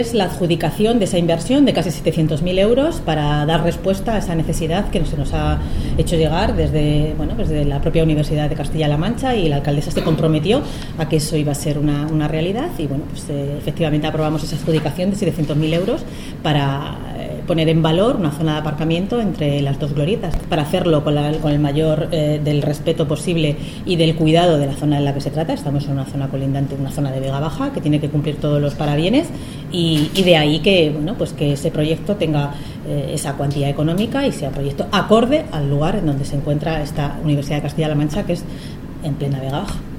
Es la adjudicación de esa inversión de casi 700.000 euros para dar respuesta a esa necesidad que se nos ha hecho llegar desde la propia Universidad de Castilla-La Mancha, y la alcaldesa se comprometió a que eso iba a ser una realidad y efectivamente aprobamos esa adjudicación de 700.000 euros para poner en valor una zona de aparcamiento entre las dos glorietas, para hacerlo con el mayor del respeto posible y del cuidado de la zona en la que se trata. Estamos en una zona colindante, una zona de Vega Baja que tiene que cumplir todos los parabienes, y de ahí que ese proyecto tenga esa cuantía económica y sea un proyecto acorde al lugar en donde se encuentra esta Universidad de Castilla-La Mancha, que es en plena Vega Baja.